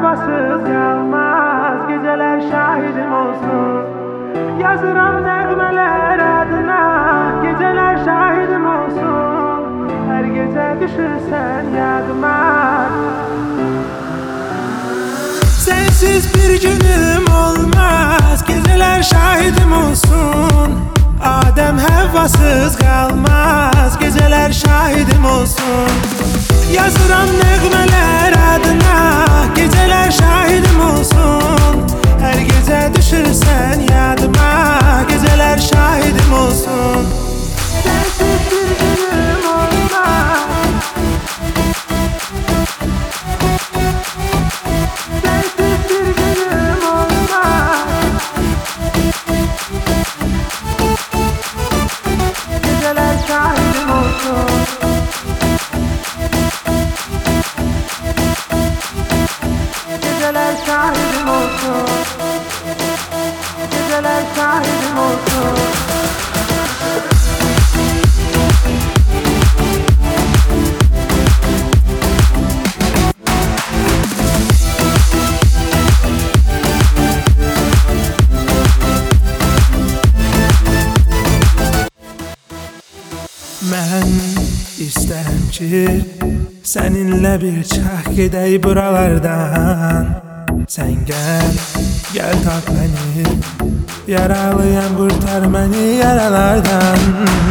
hevasız kalmaz, geceler şahidim olsun. Yazıram nəğmələr adına, geceler şahidim olsun. Her gece düşürsen yadıma. Sensiz bir günüm olmaz, geceler şahidim olsun. Adem hevasız kalmaz, geceler şahidim olsun. Yazıram nəğmələr adına, geceler şahidim olsun. Her gece düşürsen yadıma, geceler şahidim olsun. Sensiz bir günüm olmaz. Sensiz bir günüm olmaz. Geceler şahidim olsun. Geceler şahidim olsun. Geceler şahidim olsun. Mən istərəm ki, səninlə bir çax gedək buralardan. Sən gəl tap məni, yaralıyam qurtar məni yaralardan.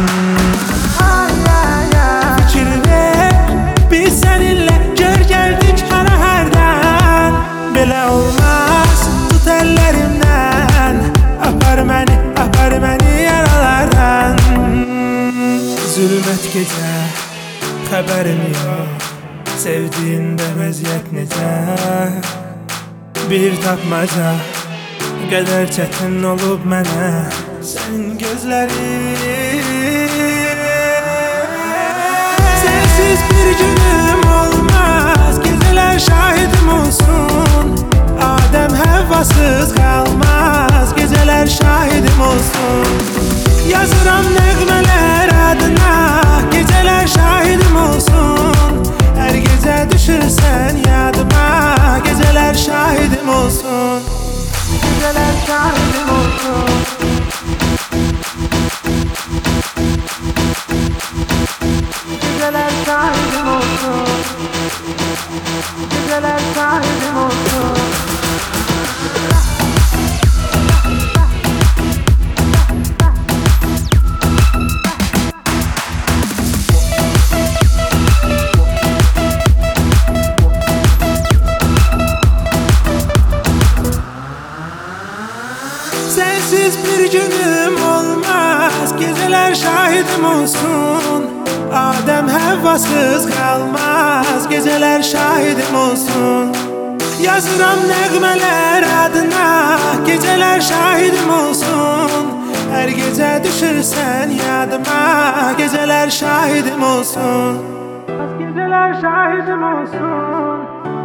Fikir ver, biz səninlə gör gəldik hara hərdən. Belə olmaz, tut əllərimdən, apar məni yaralardan. Zülmət gecə, xəbərim yox, sevdiğinde vəziyyət necə. Bir tapmaca qədər çətin olub mənə sənin gözlərin. Sensiz bir günüm olmaz, geceler şahidim olsun. Adem hevasız kalmaz, geceler şahidim olsun. Yazıram nəğmələr adına, geceler şahidim olsun. Her gece düşürsen yadıma, geceler şahidim olsun. Geceler şahidim olsun. Geceler şahidim olsun. Geceler şahidim olsun. Sensiz bir günüm olmaz, geceler şahidim olsun. Adem hevasız kalmaz, geceler şahidim olsun. Yazıram nəğmələr adına, geceler şahidim olsun. Her gece düşürsen yadıma, geceler şahidim olsun. Geceler şahidim olsun.